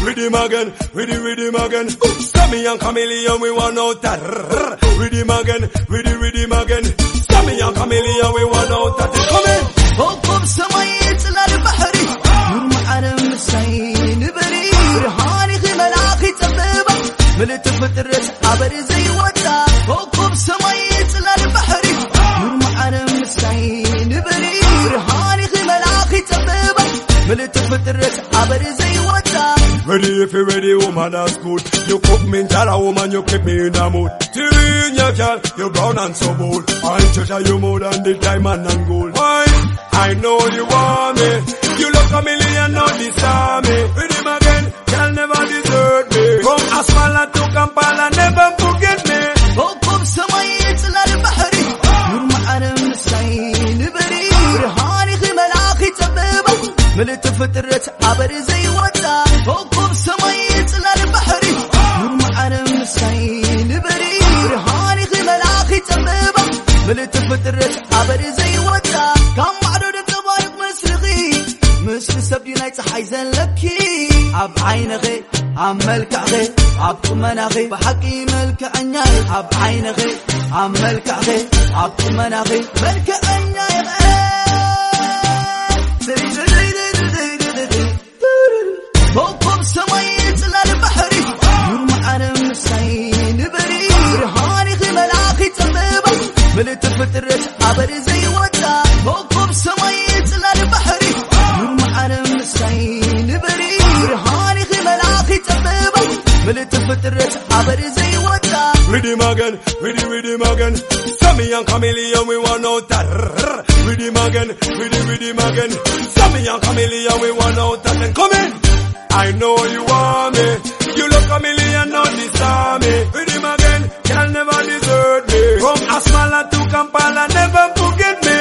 Rhythm again, rhythm again. Sammy and Chameleon, we want out that. Rhythm again, rhythm again. Sammy and Chameleon, we want out that. Come in. فوق بسماء يطلع البحري يرمى على مسعين بري رهاني خمل عاقي تطيبة ملت فترة عبر زي ودا فوق بسماء يطلع البحري يرمى على مسعين بري رهاني خمل عاقي تطيبة ملت فترة عبر زي ودا. Ready if you ready, woman, that's good. You cook me, tell a woman, you keep me in a mood. TV in your girl, you brown and so bold. I treasure you more than the diamond and gold. Why? I know you want me. You look a million, not disarm me. Rhythm again, girl never desert me. From Asmara to Kampala, never forget me. فوق بسماء يطلع البحري يرمى على مسعين بري رهاني خمل عاقي تطيبة ملت فترة عبر زي ودا فوق بسماء يطلع البحري يرمى على مسعين بري رهاني خمل عاقي تطيبة ملت فترة عبر زي ودا. كان معدود الطبايق مسرقي مثل سبدي نايت حيزن لكي عب عين غي عم ملكع غي عب قمنا غي بحقي ملكع عناي عب عين غي عم ملكع غي عب قمنا غي ملكع عناي فوق بسماء يطلع البحري يرمى على مسعين بري رهاني خمل عاقي تطيبة ملت فترة عبر زي ودا فوق بسماء يطلع البحري يرمى على مسعين بري رهاني خمل عاقي تطيبة ملت فترة عبر زي ودا. Rhythm again, rhythm again. Sammy and Chameleon, we want out that. Rhythm again, rhythm again. Sammy and Chameleon, we want out that. Then come in. I know you want me. You look a million, not disarm me. Rhythm again, can never desert me. From Asmara to Kampala, never forget me.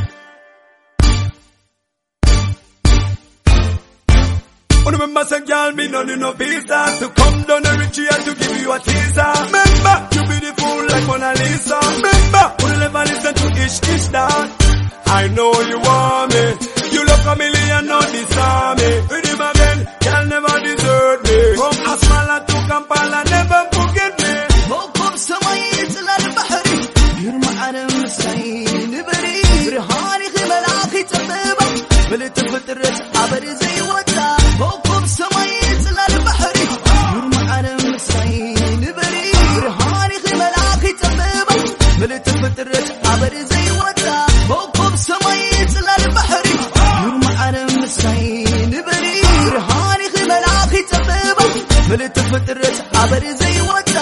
Remember, say, girl, me no need no visa to come down and reach you to give you a teaser. Remember, you beautiful like Mona Lisa. Remember, who never listen to Ish down. I know you want me. You look a million, not disarm me. Rhythm again, girl, never desert me. From Asmara to Kampala, never forget me. فوق بسماء يطلع البحري يرمى على مسعين بري رهاني خمل عاقي تطيبة ملت فترة عبر زي ودا فوق بسماء يطلع البحري يرمى على مسعين بري رهاني خمل عاقي تطيبة ملت فترة عبر زي ودا فوق بسماء يطلع البحري يرمى على مسعين بري رهاني خمل عاقي تطيبة ملت فترة عبر زي ودا.